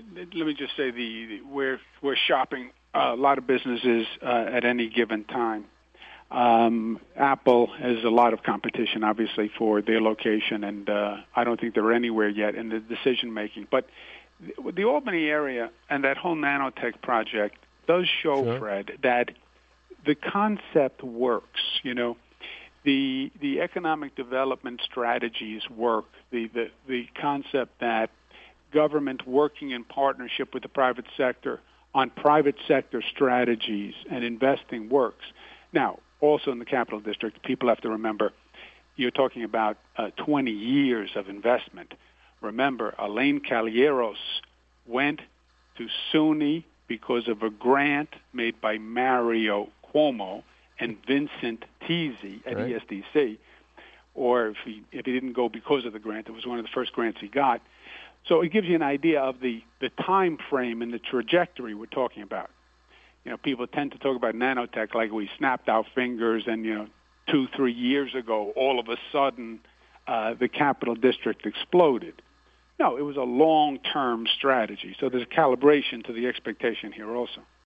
let me just say we're shopping a lot of businesses at any given time. Apple has a lot of competition, obviously, for their location, and I don't think they're anywhere yet in the decision making. But the Albany area and that whole nanotech project does show, Sure. Fred, that the concept works. You know, the economic development strategies work. The concept that government working in partnership with the private sector on private sector strategies and investing works. Now, also in the Capital District, people have to remember you're talking about 20 years of investment. Remember, Elaine Calieros went to SUNY because of a grant made by Mario Cuomo and Vincent Tizzi at Right. ESDC. Or if he didn't go because of the grant, it was one of the first grants he got. So it gives you an idea of the time frame and the trajectory we're talking about. You know, people tend to talk about nanotech like we snapped our fingers and, 2-3 years ago, all of a sudden, the Capital District exploded. No, it was a long-term strategy. So there's a calibration to the expectation here also.